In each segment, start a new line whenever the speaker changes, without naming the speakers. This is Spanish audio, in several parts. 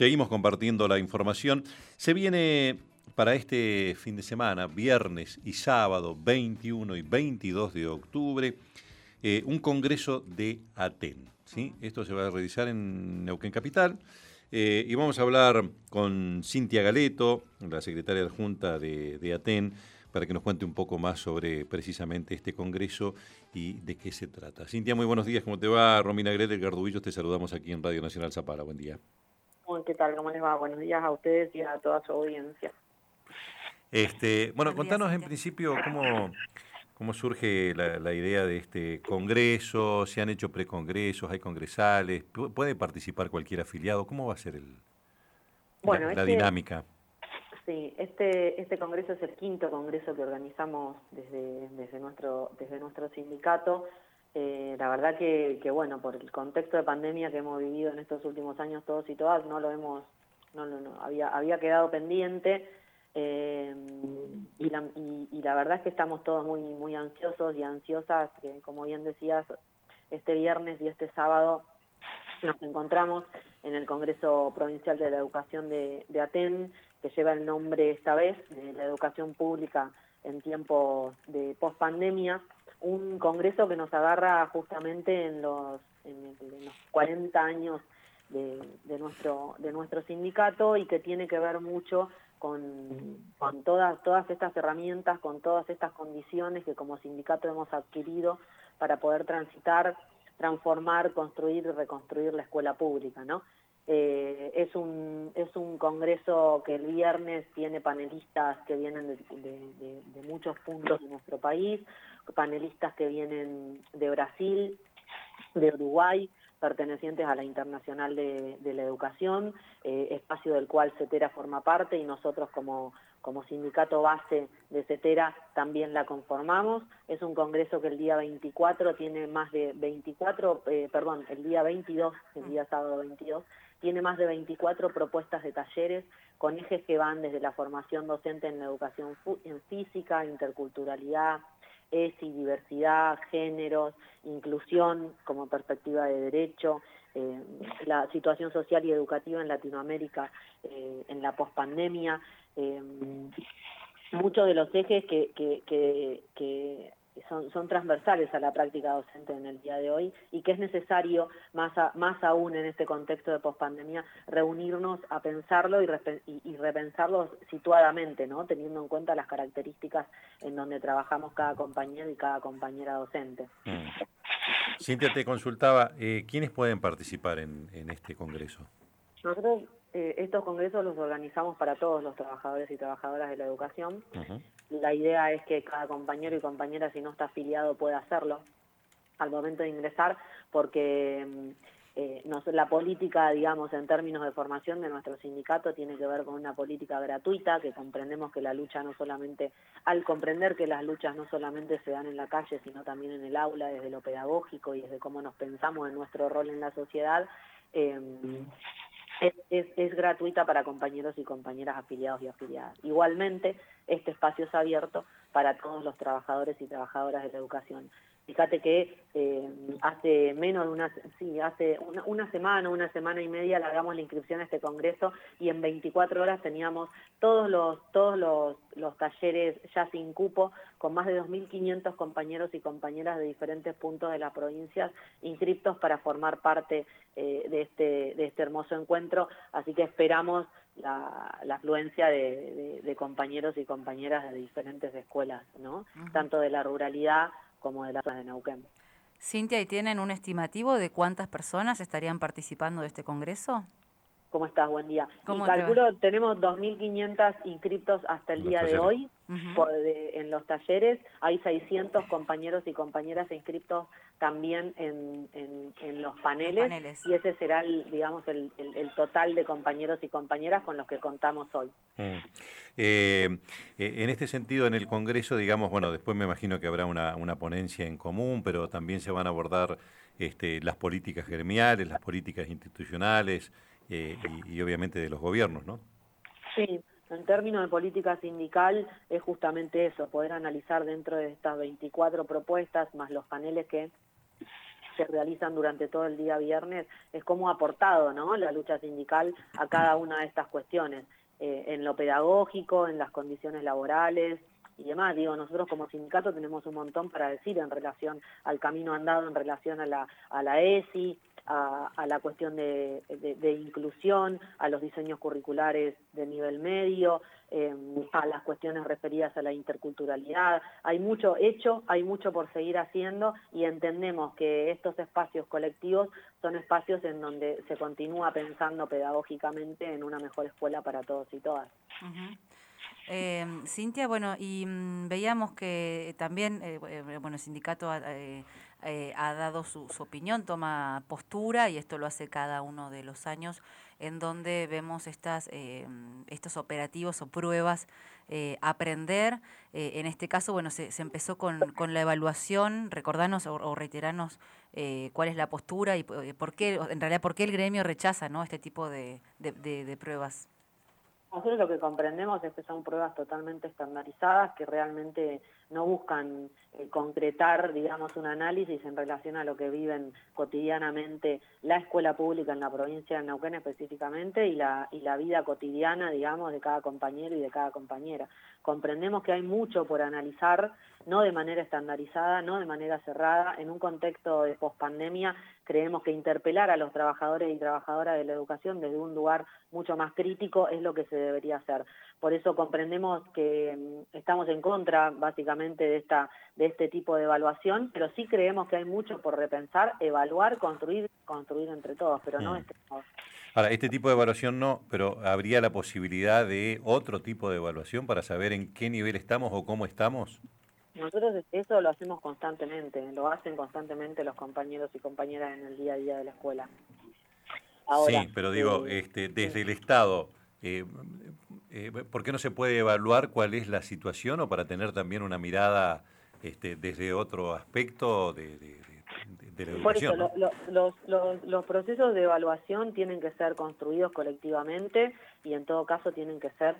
Seguimos compartiendo la información. Se viene para este fin de semana, viernes y sábado, 21 y 22 de octubre, un congreso de Aten, ¿sí? Esto se va a realizar en Neuquén Capital. Y vamos a hablar con Cintia Galeto, la secretaria adjunta de Aten, para que nos cuente un poco más sobre precisamente este congreso y de qué se trata. Cintia, muy buenos días, ¿cómo te va? Romina Grete, Edgardo Villos, te saludamos aquí en Radio Nacional Zapala. Buen día.
¿Qué tal? ¿Cómo les va? Buenos días a ustedes y a toda su audiencia.
Bueno, contanos en principio cómo surge la idea de este congreso, se han hecho precongresos, hay congresales, puede participar cualquier afiliado, ¿cómo va a ser la dinámica?
Sí, este congreso es el quinto congreso que organizamos desde nuestro sindicato. La verdad que bueno, por el contexto de pandemia que hemos vivido en estos últimos años todos y todas, había quedado pendiente. Y la verdad es que estamos todos muy ansiosos y ansiosas, que como bien decías, este viernes y este sábado nos encontramos en el Congreso Provincial de la Educación de Aten, que lleva el nombre esta vez de la educación pública en tiempos de pospandemia, un congreso que nos agarra justamente en los 40 años de nuestro sindicato y que tiene que ver mucho con todas estas herramientas, con todas estas condiciones que como sindicato hemos adquirido para poder transitar, transformar, construir y reconstruir la escuela pública, ¿no? Es un congreso que el viernes tiene panelistas que vienen de muchos puntos de nuestro país, panelistas que vienen de Brasil, de Uruguay, pertenecientes a la Internacional de la Educación, espacio del cual CETERA forma parte y nosotros como sindicato base de CETERA también la conformamos. Es un congreso que el día 24 tiene más de el día 22, el día sábado 22, tiene más de 24 propuestas de talleres con ejes que van desde la formación docente en la educación en física, interculturalidad, ESI, diversidad, géneros, inclusión como perspectiva de derecho, la situación social y educativa en Latinoamérica en la pospandemia, muchos de los ejes que son transversales a la práctica docente en el día de hoy y que es necesario, más aún en este contexto de pospandemia, reunirnos a pensarlo y repensarlo situadamente, ¿no? Teniendo en cuenta las características en donde trabajamos cada compañero y cada compañera docente.
Cintia, te consultaba, ¿quiénes pueden participar en este congreso?
Nosotros estos congresos los organizamos para todos los trabajadores y trabajadoras de la educación. La idea es que cada compañero y compañera, si no está afiliado, pueda hacerlo al momento de ingresar, porque la política, digamos, en términos de formación de nuestro sindicato tiene que ver con una política gratuita, que comprendemos que la lucha no solamente, al comprender que las luchas no solamente se dan en la calle, sino también en el aula, desde lo pedagógico y desde cómo nos pensamos en nuestro rol en la sociedad, es gratuita para compañeros y compañeras afiliados y afiliadas. Igualmente, este espacio es abierto para todos los trabajadores y trabajadoras de la educación. Fíjate que hace menos de hace una semana y media largamos la inscripción a este congreso y en 24 horas teníamos todos los talleres ya sin cupo, con más de 2.500 compañeros y compañeras de diferentes puntos de las provincias inscriptos para formar parte de este hermoso encuentro, así que esperamos la afluencia de compañeros y compañeras de diferentes escuelas, ¿no? Tanto de la ruralidad como de la zona de Neuquén.
Cintia, ¿y tienen un estimativo de cuántas personas estarían participando de este congreso?
¿Cómo estás? Buen día. Y calculo, tenemos 2.500 inscriptos hasta el día de hoy en los talleres. Hay 600 compañeros y compañeras inscriptos también en los paneles. Y ese será, digamos, el total de compañeros y compañeras con los que contamos hoy.
En este sentido, en el Congreso, digamos, bueno, después me imagino que habrá una ponencia en común, pero también se van a abordar las políticas gremiales, las políticas institucionales, y obviamente de los gobiernos, ¿no?
Sí, en términos de política sindical es justamente eso, poder analizar dentro de estas 24 propuestas, más los paneles que se realizan durante todo el día viernes, es cómo ha aportado, ¿no?, la lucha sindical a cada una de estas cuestiones, en lo pedagógico, en las condiciones laborales y demás. Digo, nosotros como sindicato tenemos un montón para decir en relación al camino andado, en relación a la ESI, a la cuestión de inclusión, a los diseños curriculares de nivel medio, a las cuestiones referidas a la interculturalidad. Hay mucho hecho, hay mucho por seguir haciendo y entendemos que estos espacios colectivos son espacios en donde se continúa pensando pedagógicamente en una mejor escuela para todos y todas.
Cintia, bueno, y veíamos que también, bueno, el sindicato ha dado su opinión, toma postura, y esto lo hace cada uno de los años, en donde vemos estos operativos o pruebas, aprender. En este caso, bueno, se empezó con la evaluación. Recordanos o reiteranos cuál es la postura y por qué, en realidad, por qué el gremio rechaza, ¿no?, este tipo de pruebas.
Nosotros lo que comprendemos es que son pruebas totalmente estandarizadas que realmente no buscan concretar, digamos, un análisis en relación a lo que viven cotidianamente la escuela pública en la provincia de Neuquén específicamente y la vida cotidiana, digamos, de cada compañero y de cada compañera. Comprendemos que hay mucho por analizar, no de manera estandarizada, no de manera cerrada. En un contexto de pospandemia, creemos que interpelar a los trabajadores y trabajadoras de la educación desde un lugar mucho más crítico es lo que se debería hacer. Por eso comprendemos que estamos en contra, básicamente, de este tipo de evaluación, pero sí creemos que hay mucho por repensar, evaluar, construir entre todos, pero no este modo.
Ahora, este tipo de evaluación no, pero ¿habría la posibilidad de otro tipo de evaluación para saber en qué nivel estamos o cómo estamos?
Nosotros eso lo hacemos constantemente, lo hacen constantemente los compañeros y compañeras en el día a día de la escuela. Ahora,
sí, pero digo, desde el Estado, ¿por qué no se puede evaluar cuál es la situación o para tener también una mirada desde otro aspecto de la educación?
Por eso, los procesos de evaluación tienen que ser construidos colectivamente y en todo caso tienen que ser,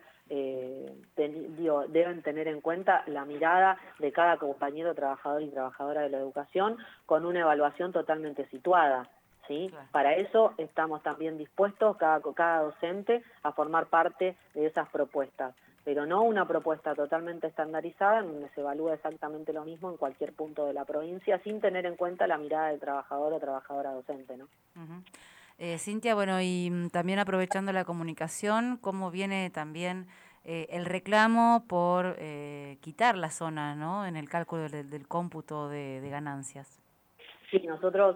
deben tener en cuenta la mirada de cada compañero, trabajador y trabajadora de la educación con una evaluación totalmente situada. ¿Sí? Claro. Para eso estamos también dispuestos, cada docente, a formar parte de esas propuestas, pero no una propuesta totalmente estandarizada en donde se evalúa exactamente lo mismo en cualquier punto de la provincia, sin tener en cuenta la mirada del trabajador o trabajadora docente, ¿no?
Cintia, bueno, y también aprovechando la comunicación, ¿cómo viene también el reclamo por quitar la zona, ¿no?, en el cálculo del cómputo de ganancias?
Sí, nosotros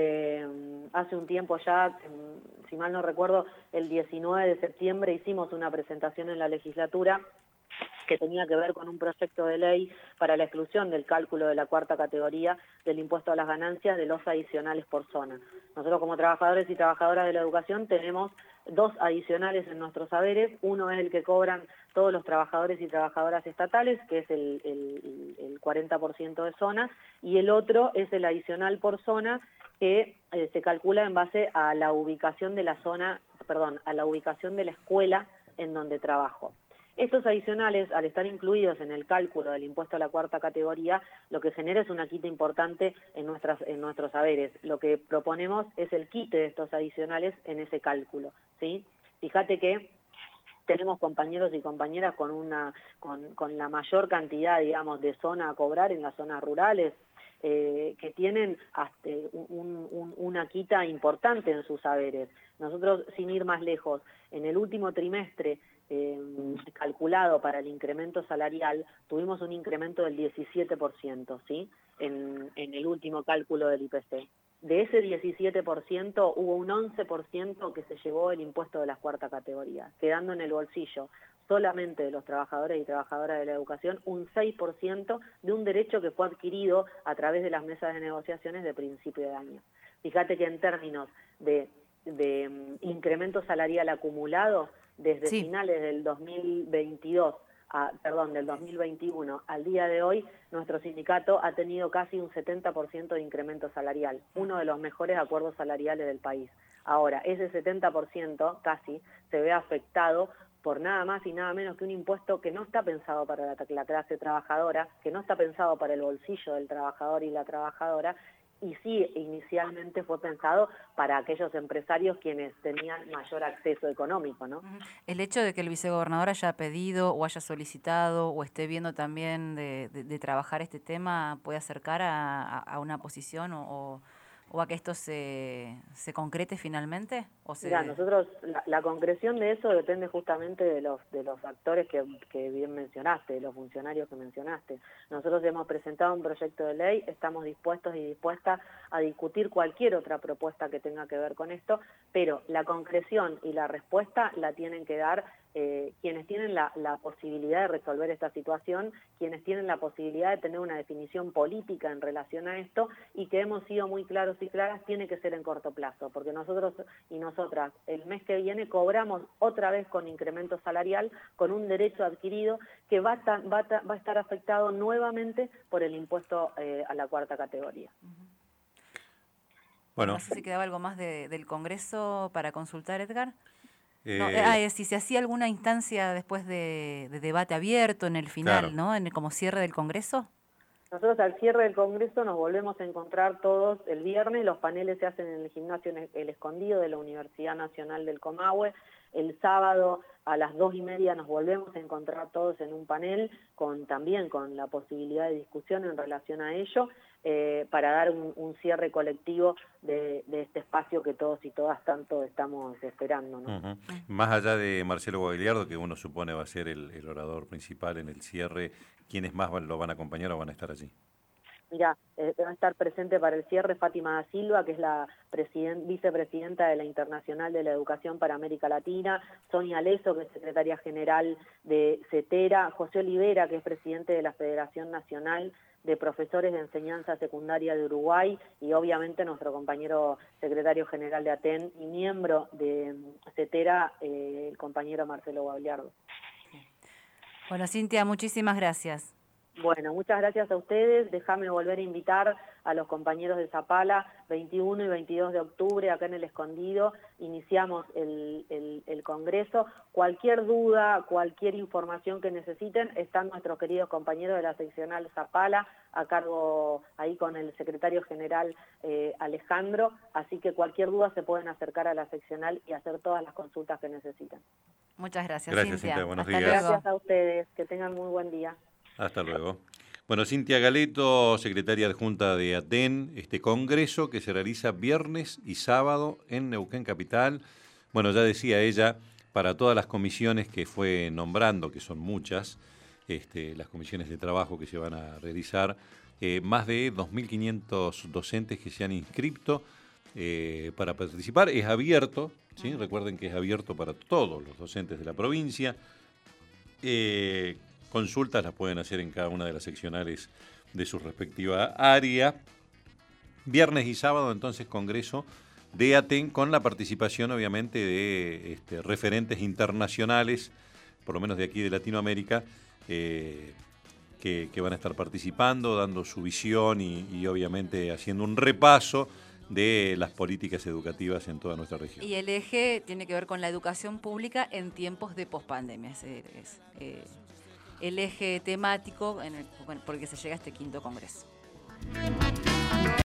hace un tiempo ya, si mal no recuerdo, el 19 de septiembre hicimos una presentación en la legislatura que tenía que ver con un proyecto de ley para la exclusión del cálculo de la cuarta categoría del impuesto a las ganancias de los adicionales por zona. Nosotros como trabajadores y trabajadoras de la educación tenemos dos adicionales en nuestros saberes. Uno es el que cobran todos los trabajadores y trabajadoras estatales, que es el 40% de zona, y el otro es el adicional por zona, que se calcula en base a la ubicación de la zona, a la ubicación de la escuela en donde trabajo. Estos adicionales, al estar incluidos en el cálculo del impuesto a la cuarta categoría, lo que genera es una quita importante en nuestros saberes. Lo que proponemos es el quite de estos adicionales en ese cálculo, ¿sí? Fíjate que tenemos compañeros y compañeras con la mayor cantidad, digamos, de zona a cobrar en las zonas rurales, que tienen hasta una quita importante en sus saberes. Nosotros, sin ir más lejos, en el último trimestre calculado para el incremento salarial, tuvimos un incremento del 17%, ¿sí?, en el último cálculo del IPC. De ese 17% hubo un 11% que se llevó el impuesto de la cuarta categoría, quedando en el bolsillo solamente de los trabajadores y trabajadoras de la educación un 6% de un derecho que fue adquirido a través de las mesas de negociaciones de principio de año. Fíjate que en términos de incremento salarial acumulado, desde finales del 2022, del 2021 al día de hoy, nuestro sindicato ha tenido casi un 70% de incremento salarial, uno de los mejores acuerdos salariales del país. Ahora, ese 70% casi se ve afectado por nada más y nada menos que un impuesto que no está pensado para la clase trabajadora, que no está pensado para el bolsillo del trabajador y la trabajadora, y sí, inicialmente fue pensado para aquellos empresarios quienes tenían mayor acceso económico, ¿no?
El hecho de que el vicegobernador haya pedido o haya solicitado o esté viendo también de trabajar este tema, ¿puede acercar a una posición o a que esto se concrete finalmente?
Mira, nosotros, la concreción de eso depende justamente de los actores que bien mencionaste, de los funcionarios que mencionaste. Nosotros hemos presentado un proyecto de ley, estamos dispuestos y dispuestas a discutir cualquier otra propuesta que tenga que ver con esto, pero la concreción y la respuesta la tienen que dar quienes tienen la posibilidad de resolver esta situación, quienes tienen la posibilidad de tener una definición política en relación a esto, y que hemos sido muy claros y claras, tiene que ser en corto plazo, porque nosotros y nosotras el mes que viene cobramos otra vez con incremento salarial, con un derecho adquirido que va a estar afectado nuevamente por el impuesto a la cuarta categoría.
Bueno, no sé si quedaba algo más del Congreso para consultar, Edgar. No, si se hacía alguna instancia después de debate abierto en el final, claro, ¿no? Como cierre del Congreso.
Nosotros al cierre del Congreso nos volvemos a encontrar todos el viernes, los paneles se hacen en el gimnasio El Escondido de la Universidad Nacional del Comahue. El sábado a las 2:30 nos volvemos a encontrar todos en un panel, también con la posibilidad de discusión en relación a ello, para dar un cierre colectivo de este espacio que todos y todas tanto estamos esperando, ¿no?
Uh-huh. Más allá de Marcelo Guagliardo, que uno supone va a ser el orador principal en el cierre, ¿quiénes más lo van a acompañar o van a estar allí?
Mira, va a estar presente para el cierre Fátima da Silva, que es la vicepresidenta de la Internacional de la Educación para América Latina, Sonia Leso, que es secretaria general de CETERA, José Olivera, que es presidente de la Federación Nacional de Profesores de Enseñanza Secundaria de Uruguay, y obviamente nuestro compañero secretario general de ATEN y miembro de CETERA, el compañero Marcelo Guagliardo.
Bueno, Cintia, muchísimas gracias.
Bueno, muchas gracias a ustedes. Déjame volver a invitar a los compañeros de Zapala, 21 y 22 de octubre, acá en El Escondido, iniciamos el Congreso. Cualquier duda, cualquier información que necesiten, están nuestros queridos compañeros de la seccional Zapala, a cargo ahí con el secretario general Alejandro, así que cualquier duda se pueden acercar a la seccional y hacer todas las consultas que necesiten.
Muchas gracias,
Cintia. Buenos días.
Gracias a ustedes, que tengan muy buen día.
Hasta luego. Bueno, Cintia Galeto, secretaria adjunta de ATEN, este congreso que se realiza viernes y sábado en Neuquén Capital. Bueno, ya decía ella, para todas las comisiones que fue nombrando, que son muchas, las comisiones de trabajo que se van a realizar, más de 2.500 docentes que se han inscrito para participar. Es abierto, ¿sí? Recuerden que es abierto para todos los docentes de la provincia. Consultas las pueden hacer en cada una de las seccionales de su respectiva área. Viernes y sábado, entonces, congreso de ATEN con la participación, obviamente, de referentes internacionales, por lo menos de aquí de Latinoamérica, que van a estar participando, dando su visión y obviamente haciendo un repaso de las políticas educativas en toda nuestra región.
Y el eje tiene que ver con la educación pública en tiempos de pospandemia. El eje temático por el que se llega a este quinto congreso.